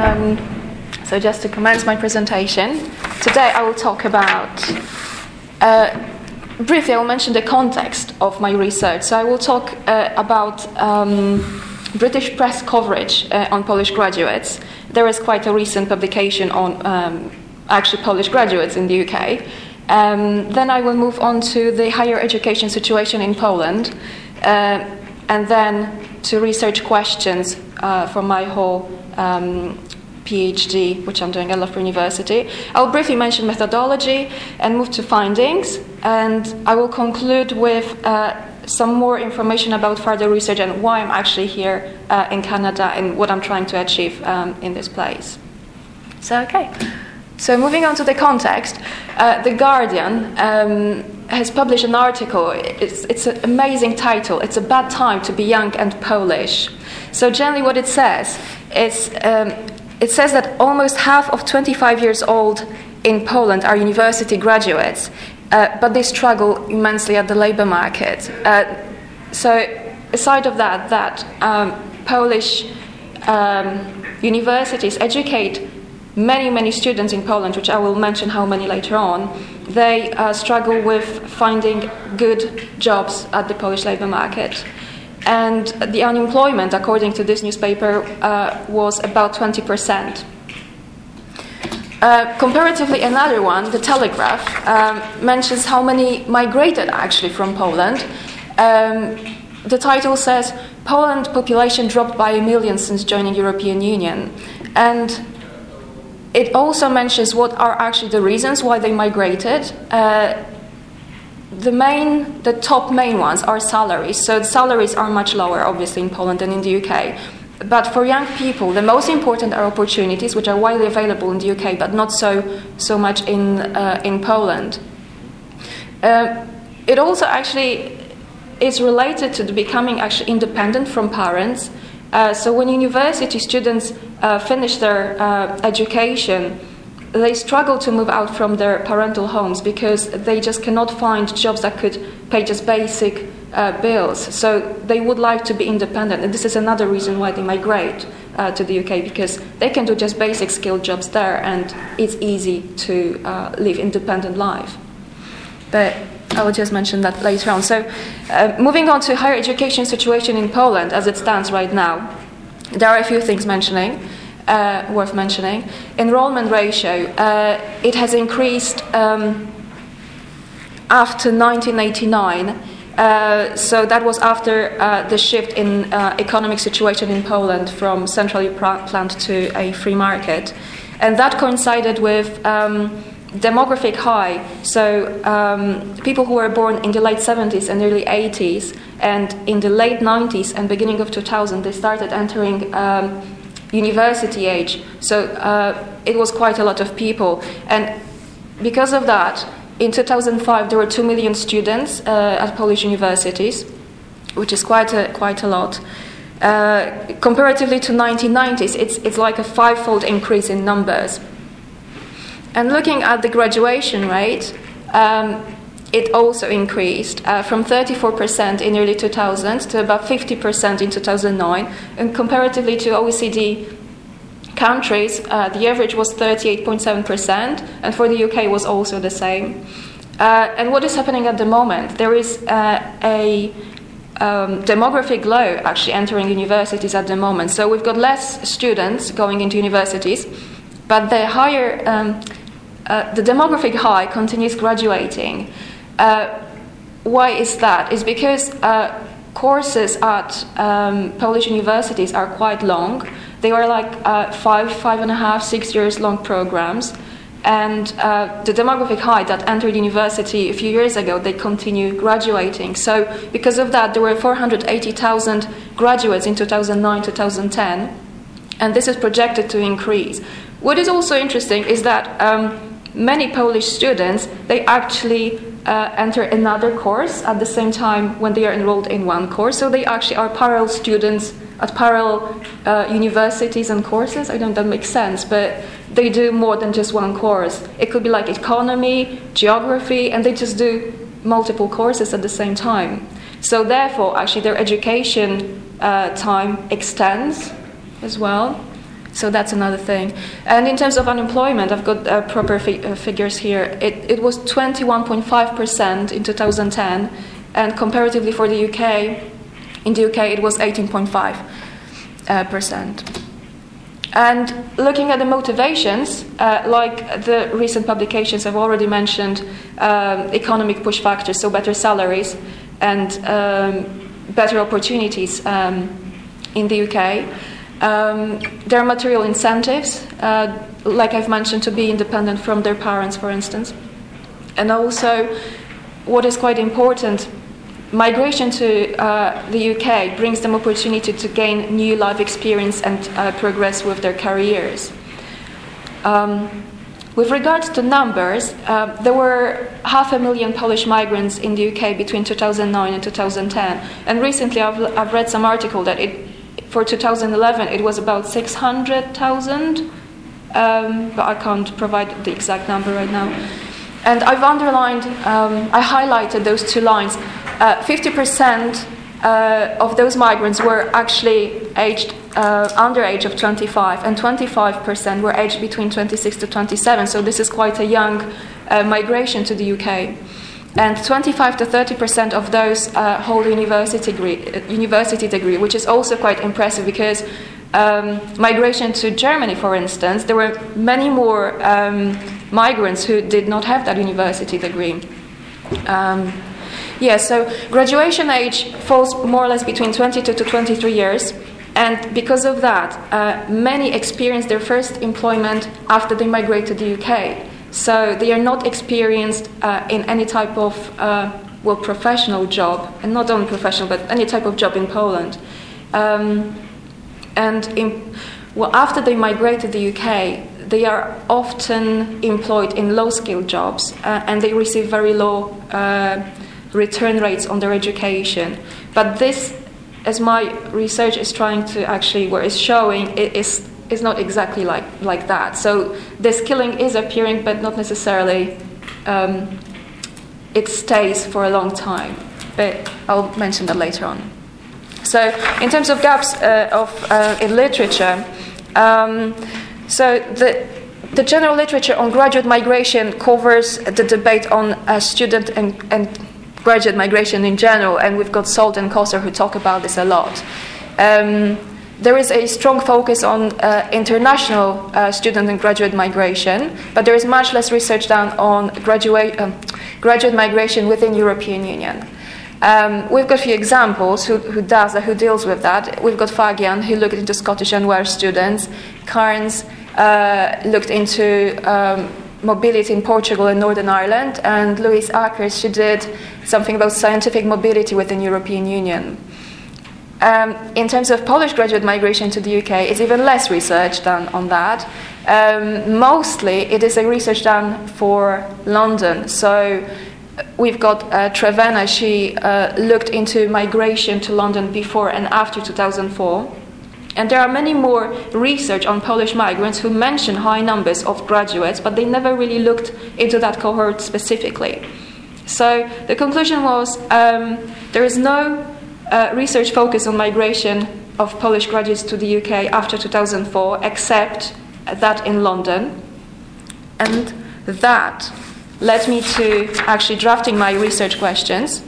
So just to commence my presentation, today I will talk about, briefly I will mention the context of my research. So I will talk about British press coverage on Polish graduates. There is quite a recent publication on actually Polish graduates in the UK. Then I will move on to the higher education situation in Poland, and then to research questions from my whole PhD, which I'm doing at Loughborough University. I'll briefly mention methodology and move to findings, and I will conclude with some more information about further research and why I'm actually here in Canada and what I'm trying to achieve in this place. So moving on to the context, The Guardian has published an article. It's an amazing title. It's a bad time to be young and Polish. So generally what it says is, it says that almost half of 25 years old in Poland are university graduates, but they struggle immensely at the labor market. So aside of that Polish universities educate many students in Poland, which I will mention how many later on. They struggle with finding good jobs at the Polish labor market. And the unemployment, according to this newspaper, was about 20%. Comparatively, another one, The Telegraph, mentions how many migrated actually from Poland. The title says, Poland population dropped by 1 million since joining European Union. And it also mentions what are actually the reasons why they migrated. The top main ones are salaries. So the salaries are much lower, obviously, in Poland than in the UK. But for young people, the most important are opportunities, which are widely available in the UK, but not so much in Poland. It also actually is related to the becoming actually independent from parents. So when university students finish their education, they struggle to move out from their parental homes because they just cannot find jobs that could pay just basic bills. So they would like to be independent. And this is another reason why they migrate to the UK, because they can do just basic skilled jobs there and it's easy to live independent life. But I will just mention that later on. So moving on to higher education situation in Poland as it stands right now, there are a few things worth mentioning. Enrollment ratio, it has increased after 1989. So that was after the shift in economic situation in Poland from centrally planned to a free market. And that coincided with demographic high. So people who were born in the late 70s and early 80s, and in the late 90s and beginning of 2000, they started entering university age. So it was quite a lot of people. And because of that, in 2005, there were 2 million students at Polish universities, which is quite a lot. Comparatively to 1990s, it's like a 5-fold increase in numbers. And looking at the graduation rate, it also increased from 34% in early 2000 to about 50% in 2009. And comparatively to OECD countries, the average was 38.7%, and for the UK was also the same. And what is happening at the moment? There is a demographic low actually entering universities at the moment. So we've got less students going into universities, but the the demographic high continues graduating. Why is that? It's because courses at Polish universities are quite long. They are like 5.5, 6 years long programs. And the demographic high that entered university a few years ago, they continue graduating. So because of that, there were 480,000 graduates in 2009-2010, and this is projected to increase. What is also interesting is that many Polish students, they actually enter another course at the same time when they are enrolled in one course. So they actually are parallel students at parallel universities and courses. I don't know if that makes sense, but they do more than just one course. It could be like economy, geography, and they just do multiple courses at the same time. So therefore, actually, their education time extends as well. So that's another thing. And in terms of unemployment, I've got proper figures here. It was 21.5% in 2010, and comparatively for the UK, in the UK it was 18.5%. And looking at the motivations, like the recent publications I've already mentioned, economic push factors, so better salaries and better opportunities in the UK. There are material incentives, like I've mentioned, to be independent from their parents, for instance. And also, what is quite important, migration to the UK brings them opportunity to gain new life experience and progress with their careers. With regards to numbers, there were 500,000 Polish migrants in the UK between 2009 and 2010. And recently I've read some article that for 2011 it was about 600,000, but I can't provide the exact number right now. And I've underlined, I highlighted those two lines. 50% of those migrants were actually aged under age of 25, and 25% were aged between 26 to 27. So this is quite a young migration to the UK. And 25 to 30% of those hold a university degree, which is also quite impressive because migration to Germany, for instance, there were many more migrants who did not have that university degree. So graduation age falls more or less between 22 to 23 years, and because of that, many experience their first employment after they migrate to the UK. So they are not experienced in any type of professional job, and not only professional, but any type of job in Poland. After they migrate to the UK, they are often employed in low-skilled jobs, and they receive very low return rates on their education. But this, as my research is trying to actually, where it's showing, it is not exactly like that. So the skilling is appearing, but not necessarily it stays for a long time. But I'll mention that later on. So in terms of gaps in literature, so the general literature on graduate migration covers the debate on student and graduate migration in general, and we've got Salt and Kosser who talk about this a lot. There is a strong focus on international student and graduate migration, but there is much less research done on graduate migration within European Union. We've got a few examples who deals with that. We've got Fagian, who looked into Scottish and Welsh students. Carnes looked into mobility in Portugal and Northern Ireland, and Louise Akers, she did something about scientific mobility within European Union. In terms of Polish graduate migration to the UK, it's even less research done on that. Mostly it is a research done for London. So we've got Trevena, she looked into migration to London before and after 2004. And there are many more research on Polish migrants who mention high numbers of graduates, but they never really looked into that cohort specifically. So the conclusion was there is no research focus on migration of Polish graduates to the UK after 2004, except that in London. And that led me to actually drafting my research questions.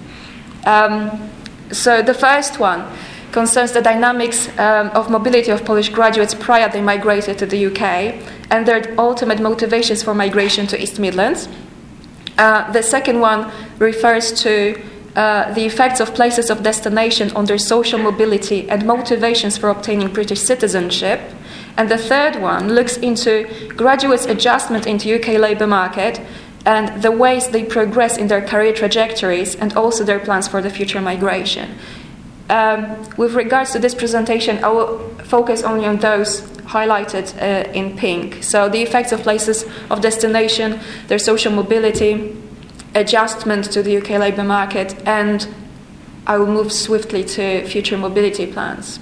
So the first one concerns the dynamics of mobility of Polish graduates prior they migrated to the UK and their ultimate motivations for migration to East Midlands. The second one refers to the effects of places of destination on their social mobility and motivations for obtaining British citizenship. And the third one looks into graduates' adjustment into UK labour market and the ways they progress in their career trajectories and also their plans for the future migration. With regards to this presentation, I will focus only on those highlighted in pink. So the effects of places of destination, their social mobility, adjustment to the UK labour market, and I will move swiftly to future mobility plans.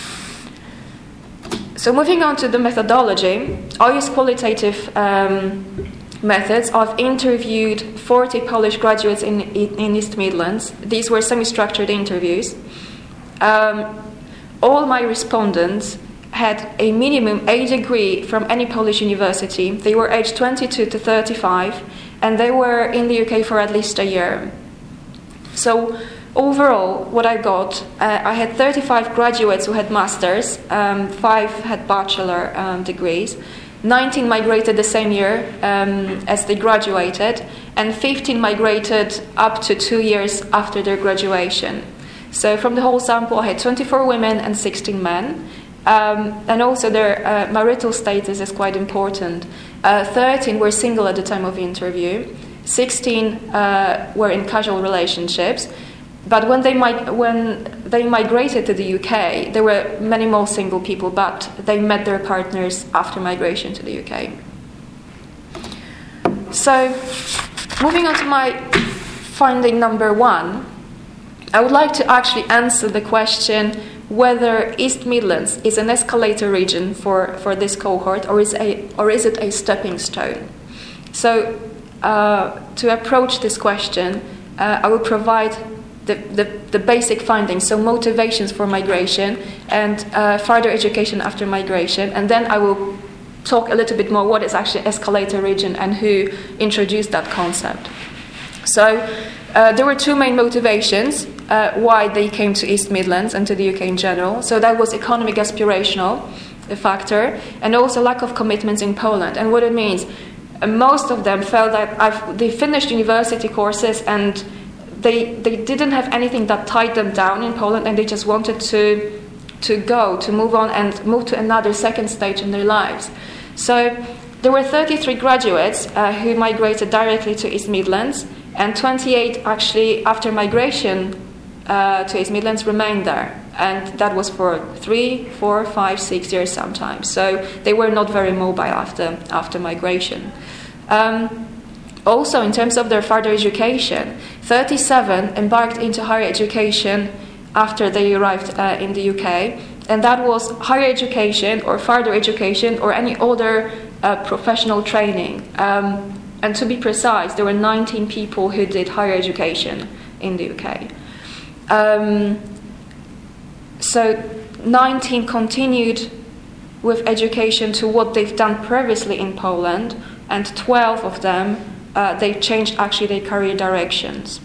So moving on to the methodology, I use qualitative methods. I've interviewed 40 Polish graduates in East Midlands. These were semi-structured interviews. All my respondents had a minimum A degree from any Polish university. They were aged 22 to 35, and they were in the UK for at least a year. So overall, what I got, I had 35 graduates who had masters, 5 had bachelor degrees, 19 migrated the same year as they graduated, and 15 migrated up to 2 years after their graduation. So from the whole sample, I had 24 women and 16 men. And also their marital status is quite important. 13 were single at the time of the interview. 16 were in casual relationships. But when they migrated to the UK, there were many more single people, but they met their partners after migration to the UK. So, moving on to my finding number 1, I would like to actually answer the question whether East Midlands is an escalator region for this cohort, or is it a stepping stone. So, to approach this question, I will provide the basic findings, so motivations for migration and further education after migration, and then I will talk a little bit more what is actually escalator region and who introduced that concept. So there were 2 main motivations why they came to East Midlands and to the UK in general. So that was economic aspirational factor, and also lack of commitments in Poland. And what it means, most of them felt that they finished university courses and they didn't have anything that tied them down in Poland, and they just wanted to move on and move to another second stage in their lives. So there were 33 graduates who migrated directly to East Midlands, and 28 actually after migration to East Midlands remained there, and that was for 3, 4, 5, 6 years sometimes. So they were not very mobile after migration. Also, in terms of their further education, 37 embarked into higher education after they arrived in the UK, and that was higher education or further education or any other professional training. And to be precise, there were 19 people who did higher education in the UK. So 19 continued with education to what they've done previously in Poland, and 12 of them they changed actually their career directions.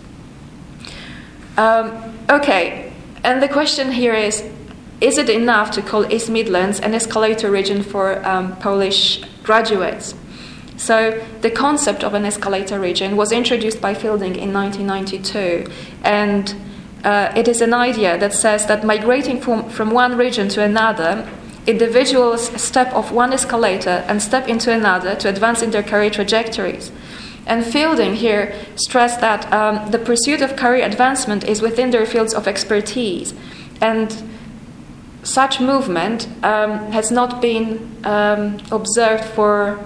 Okay, and the question here is it enough to call East Midlands an escalator region for Polish graduates? So the concept of an escalator region was introduced by Fielding in 1992, and it is an idea that says that migrating from one region to another, individuals step off one escalator and step into another to advance in their career trajectories. And Fielding here stressed that the pursuit of career advancement is within their fields of expertise, and such movement has not been observed for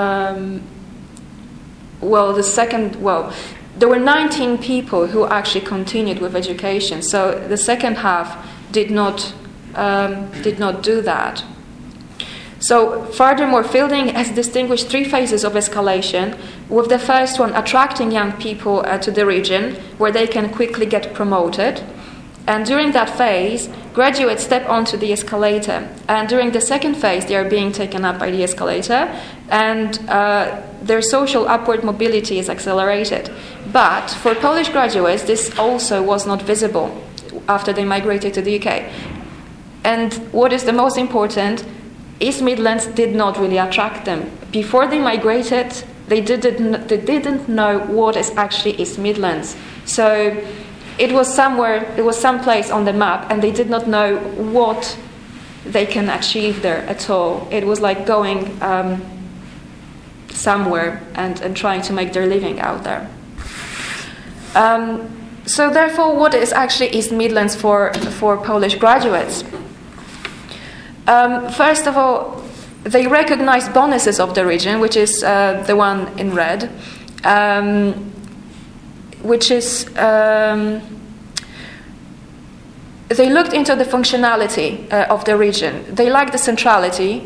there were 19 people who actually continued with education, so the second half did not do that. So furthermore, Fielding has distinguished 3 phases of escalation, with the first one attracting young people to the region where they can quickly get promoted. And during that phase, graduates step onto the escalator. And during the second phase, they are being taken up by the escalator, and their social upward mobility is accelerated. But for Polish graduates, this also was not visible after they migrated to the UK. And what is the most important, East Midlands did not really attract them. Before they migrated, they didn't know what is actually East Midlands. So it was someplace on the map, and they did not know what they can achieve there at all. It was like going somewhere and trying to make their living out there. So therefore, what is actually East Midlands for Polish graduates? First of all, they recognize bonuses of the region, which is the one in red, which is they looked into the functionality of the region. They liked the centrality.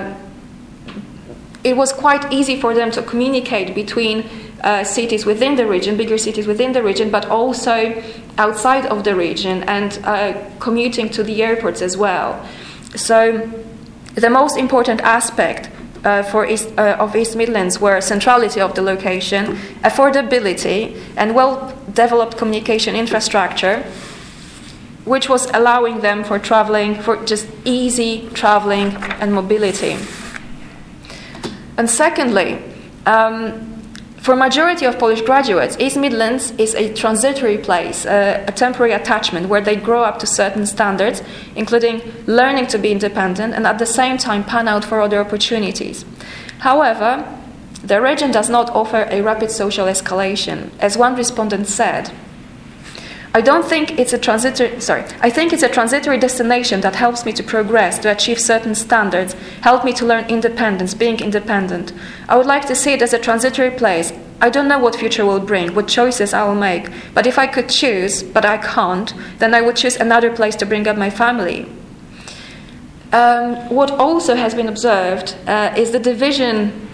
It was quite easy for them to communicate between cities within the region, bigger cities within the region, but also outside of the region, and commuting to the airports as well. So The most important aspect of East Midlands were centrality of the location, affordability, and well-developed communication infrastructure, which was allowing them for traveling, for just easy traveling and mobility. And secondly, for majority of Polish graduates, East Midlands is a transitory place, a temporary attachment where they grow up to certain standards, including learning to be independent and at the same time pan out for other opportunities. However, the region does not offer a rapid social escalation. As one respondent said, I think it's a transitory destination that helps me to progress, to achieve certain standards, help me to learn independence, being independent. I would like to see it as a transitory place. I don't know what future will bring, what choices I will make, but if I could choose, but I can't, then I would choose another place to bring up my family. What also has been observed is the division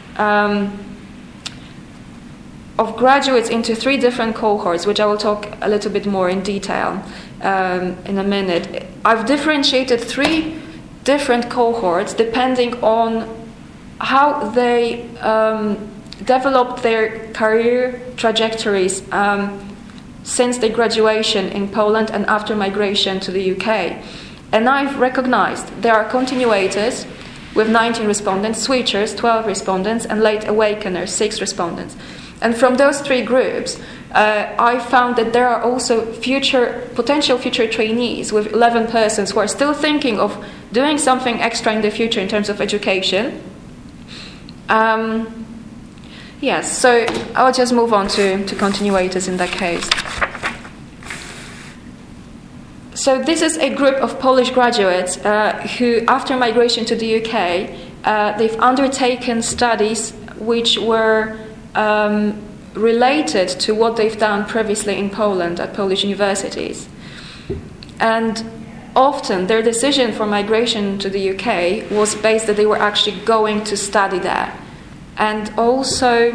of graduates into 3 different cohorts, which I will talk a little bit more in detail in a minute. I've differentiated 3 different cohorts depending on how they developed their career trajectories since their graduation in Poland and after migration to the UK. And I've recognized there are continuators with 19 respondents, switchers, 12 respondents, and late awakeners, 6 respondents. And from those 3 groups, I found that there are also potential future trainees with 11 persons who are still thinking of doing something extra in the future in terms of education. Yes, so I'll just move on to continuators in that case. So this is a group of Polish graduates who, after migration to the UK, they've undertaken studies which were related to what they've done previously in Poland at Polish universities. And often their decision for migration to the UK was based that they were actually going to study there. And also,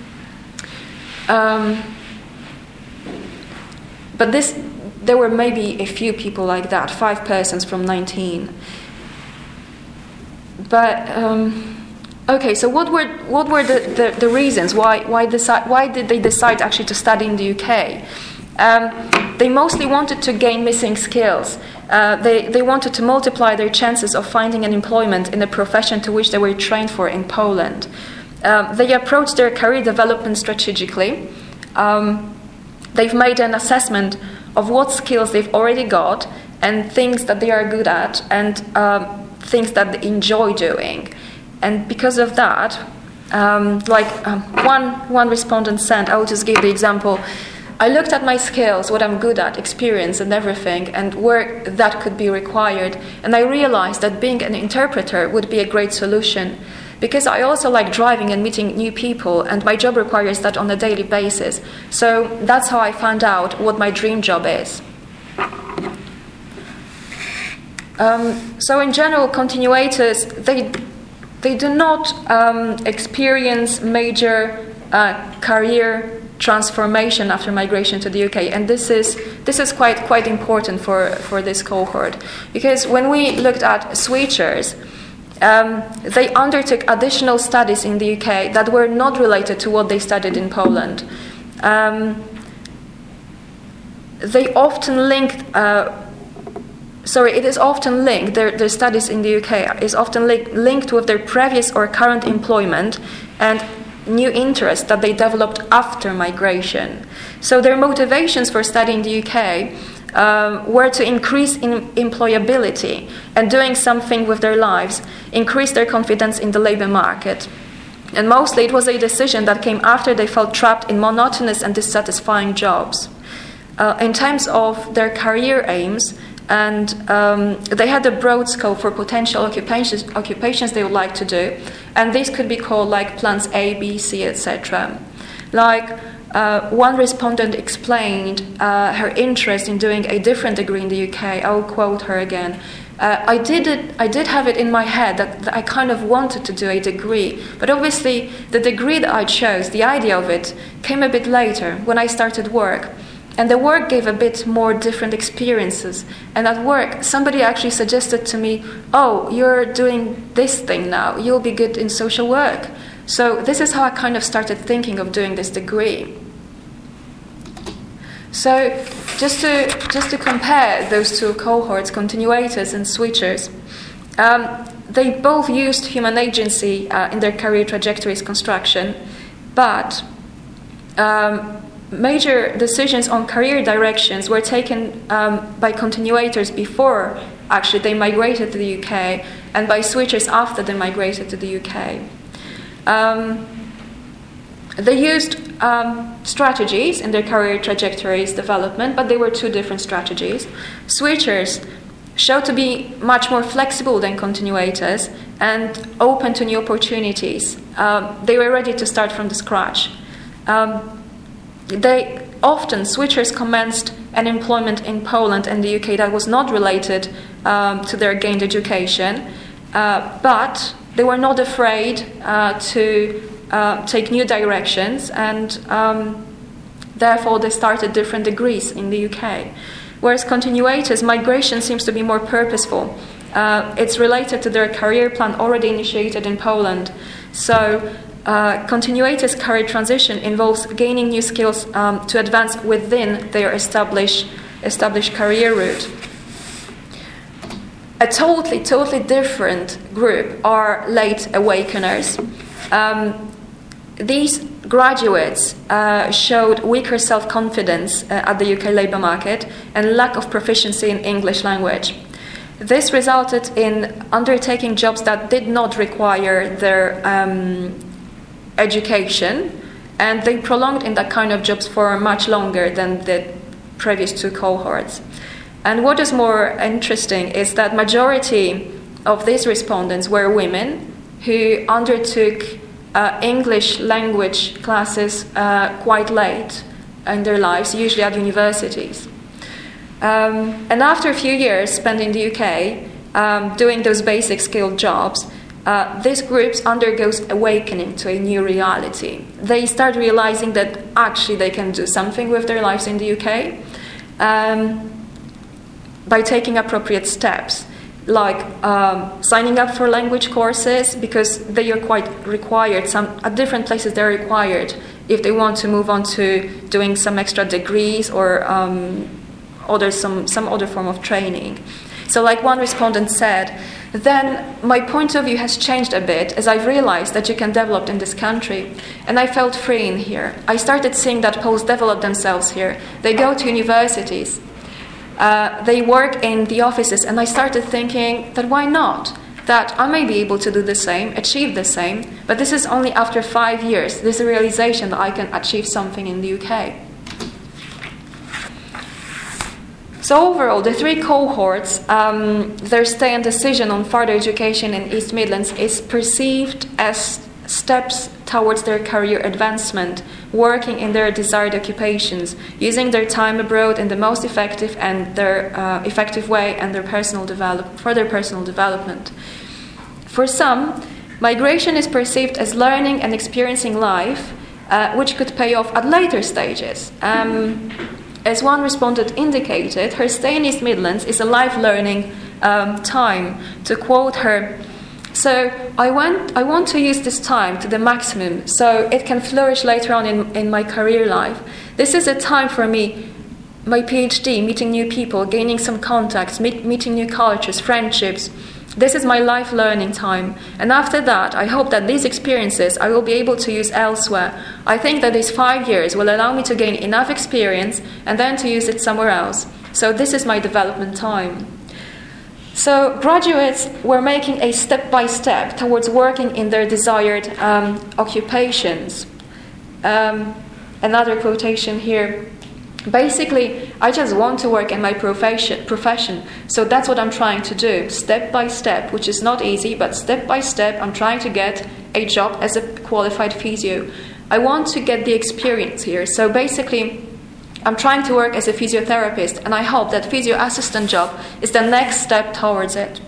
there were maybe a few people like that, 5 persons from 19. But okay, so what were the reasons why did they decide actually to study in the UK? They mostly wanted to gain missing skills. They wanted to multiply their chances of finding an employment in a profession to which they were trained for in Poland. They approached their career development strategically. They've made an assessment of what skills they've already got and things that they are good at and things that they enjoy doing. And because of that, one respondent said, I will just give the example, I looked at my skills, what I'm good at, experience and everything, and where that could be required. And I realized that being an interpreter would be a great solution because I also like driving and meeting new people, and my job requires that on a daily basis. So that's how I found out what my dream job is. So in general, continuators, they do not experience major career transformation after migration to the UK, and this is quite important for this cohort, because when we looked at switchers, they undertook additional studies in the UK that were not related to what they studied in Poland. They often linked. It is often linked, their studies in the UK is often linked with their previous or current employment and new interests that they developed after migration. So their motivations for studying in the UK were to increase employability and doing something with their lives, increase their confidence in the labor market. And mostly it was a decision that came after they felt trapped in monotonous and dissatisfying jobs. In terms of their career aims, and they had a broad scope for potential occupations they would like to do, and these could be called like plans A, B, C, etc. Like one respondent explained her interest in doing a different degree in the UK. I will quote her again. I did have it in my head that I kind of wanted to do a degree, but obviously the degree that I chose, the idea of it, came a bit later when I started work. And the work gave a bit more different experiences. And at work, somebody actually suggested to me, oh, you're doing this thing now, you'll be good in social work. So this is how I kind of started thinking of doing this degree. So just to compare those two cohorts, continuators and switchers, they both used human agency in their career trajectories construction, but major decisions on career directions were taken by continuators before actually they migrated to the UK, and by switchers after they migrated to the UK. They used strategies in their career trajectories development, but they were two different strategies. Switchers showed to be much more flexible than continuators and open to new opportunities. They were ready to start from the scratch. Switchers commenced an employment in Poland and the UK that was not related to their gained education, but they were not afraid to take new directions, and therefore they started different degrees in the UK. Whereas continuators, migration seems to be more purposeful. It's related to their career plan already initiated in Poland. So continuators' career transition involves gaining new skills to advance within their established career route. A totally different group are late awakeners. These graduates showed weaker self-confidence at the UK labour market and lack of proficiency in English language. This resulted in undertaking jobs that did not require their education, and they prolonged in that kind of jobs for much longer than the previous two cohorts. And what is more interesting is that majority of these respondents were women who undertook English language classes quite late in their lives, usually at universities. And after a few years spent in the UK doing those basic skilled jobs, these groups undergoes awakening to a new reality. They start realizing that actually they can do something with their lives in the UK by taking appropriate steps, like signing up for language courses, because they are quite required. At different places they're required if they want to move on to doing some extra degrees or some other form of training. So like one respondent said, then my point of view has changed a bit as I've realized that you can develop in this country, and I felt free in here. I started seeing that Poles develop themselves here. They go to universities. They work in the offices, and I started thinking that why not? That I may be able to do the same, achieve the same, but this is only after 5 years, this realization that I can achieve something in the UK. So overall, the three cohorts, their stay and decision on further education in East Midlands is perceived as steps towards their career advancement, working in their desired occupations, using their time abroad in the most effective way and for their personal development. For some, migration is perceived as learning and experiencing life, which could pay off at later stages. As one respondent indicated, her stay in East Midlands is a life learning time. To quote her, "So I want to use this time to the maximum so it can flourish later on in my career life. This is a time for me, my PhD, meeting new people, gaining some contacts, meeting new cultures, friendships. This is my life learning time. And after that, I hope that these experiences I will be able to use elsewhere. I think that these 5 years will allow me to gain enough experience and then to use it somewhere else. So this is my development time." So graduates were making a step-by-step towards working in their desired occupations. Another quotation here. Basically, I just want to work in my profession, so that's what I'm trying to do, step by step, which is not easy, but step by step I'm trying to get a job as a qualified physio. I want to get the experience here, so basically I'm trying to work as a physiotherapist, and I hope that physio assistant job is the next step towards it.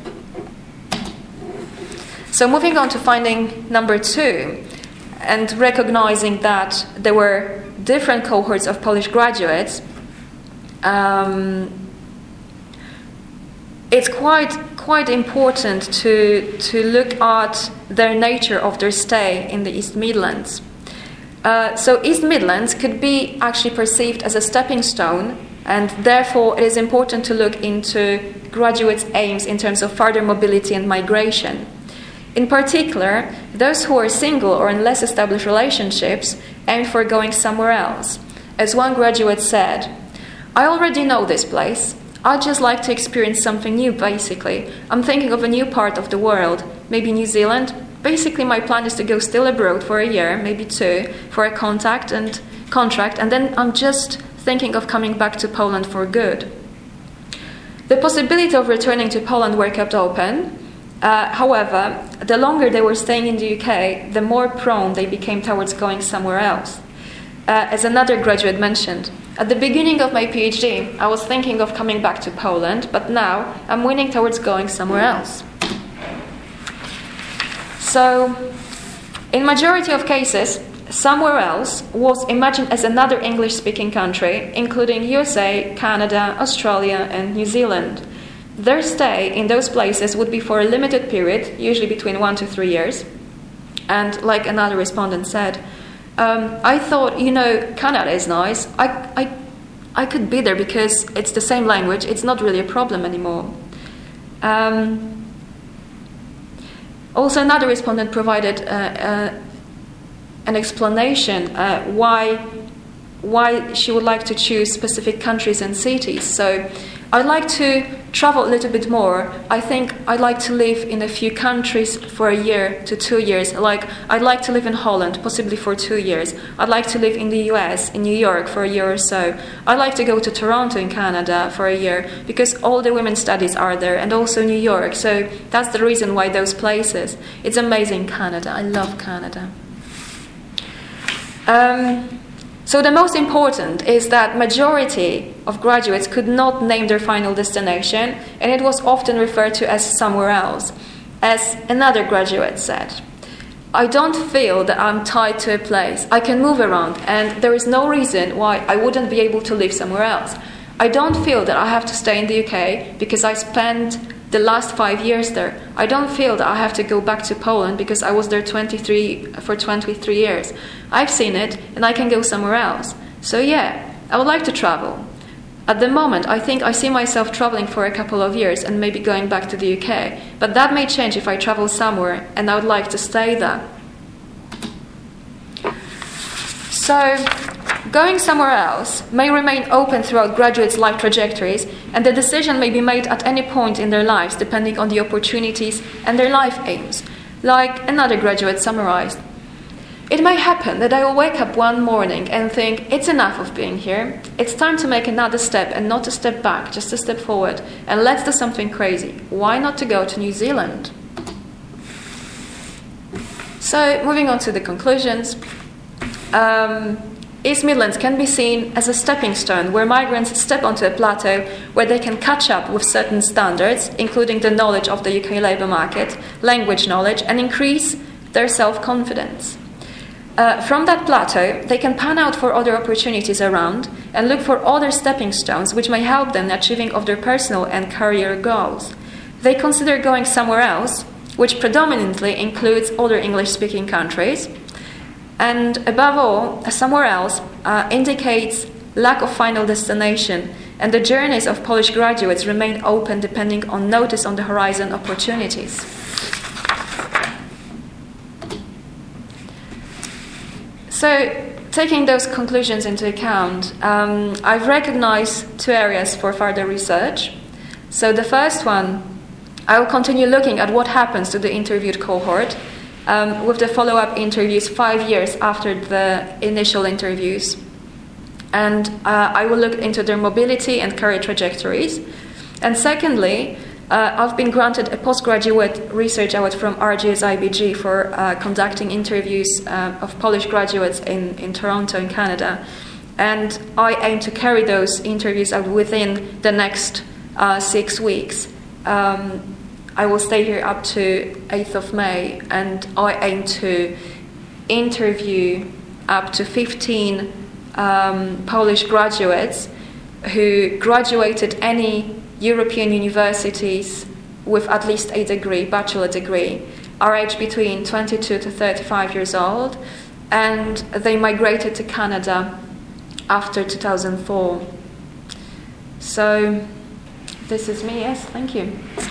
So moving on to finding number 2, and recognizing that there were different cohorts of Polish graduates, it's quite important to look at their nature of their stay in the East Midlands. So East Midlands could be actually perceived as a stepping stone, and therefore it is important to look into graduates' aims in terms of further mobility and migration. In particular, those who are single or in less established relationships aim for going somewhere else. As one graduate said, "I already know this place. I'd just like to experience something new, basically. I'm thinking of a new part of the world, maybe New Zealand. Basically, my plan is to go still abroad for a year, maybe 2, for a contract, and then I'm just thinking of coming back to Poland for good." The possibility of returning to Poland were kept open. However, the longer they were staying in the UK, the more prone they became towards going somewhere else. As another graduate mentioned, "At the beginning of my PhD, I was thinking of coming back to Poland, but now I'm leaning towards going somewhere else." So, in majority of cases, somewhere else was imagined as another English-speaking country, including USA, Canada, Australia, and New Zealand. Their stay in those places would be for a limited period, usually between 1 to 3 years. And like another respondent said, "I thought, Canada is nice. I could be there because it's the same language. It's not really a problem anymore." Also, another respondent provided an explanation why she would like to choose specific countries and cities. So, "I'd like to travel a little bit more. I think I'd like to live in a few countries for a year to 2 years. Like, I'd like to live in Holland, possibly for 2 years. I'd like to live in the US, in New York, for a year or so. I'd like to go to Toronto in Canada for a year, because all the women's studies are there, and also New York. So that's the reason why those places. It's amazing, Canada. I love Canada." So the most important is that majority of graduates could not name their final destination, and it was often referred to as somewhere else. As another graduate said, "I don't feel that I'm tied to a place. I can move around, and there is no reason why I wouldn't be able to live somewhere else. I don't feel that I have to stay in the UK because I spent the last 5 years there. I don't feel that I have to go back to Poland because I was there for 23 years. I've seen it, and I can go somewhere else. So yeah, I would like to travel. At the moment, I think I see myself traveling for a couple of years and maybe going back to the UK. But that may change if I travel somewhere, and I would like to stay there." So, going somewhere else may remain open throughout graduates' life trajectories, and the decision may be made at any point in their lives depending on the opportunities and their life aims. Like another graduate summarized, "It may happen that I will wake up one morning and think, it's enough of being here. It's time to make another step, and not a step back, just a step forward, and let's do something crazy. Why not to go to New Zealand?" So, moving on to the conclusions. East Midlands can be seen as a stepping stone where migrants step onto a plateau where they can catch up with certain standards, including the knowledge of the UK labour market, language knowledge, and increase their self-confidence. From that plateau, they can pan out for other opportunities around and look for other stepping stones which may help them in achieving of their personal and career goals. They consider going somewhere else, which predominantly includes other English-speaking countries. And above all, somewhere else indicates lack of final destination, and the journeys of Polish graduates remain open depending on notice on the horizon opportunities. So, taking those conclusions into account, I've recognized 2 areas for further research. So the first one, I will continue looking at what happens to the interviewed cohort with the follow-up interviews 5 years after the initial interviews. And I will look into their mobility and career trajectories. And secondly, I've been granted a postgraduate research award from RGS IBG for conducting interviews of Polish graduates in Toronto, in Canada. And I aim to carry those interviews out within the next 6 weeks. I will stay here up to 8th of May, and I aim to interview up to 15 Polish graduates who graduated any European universities with at least a degree, bachelor degree, are aged between 22 to 35 years old, and they migrated to Canada after 2004. So this is me. Yes, thank you.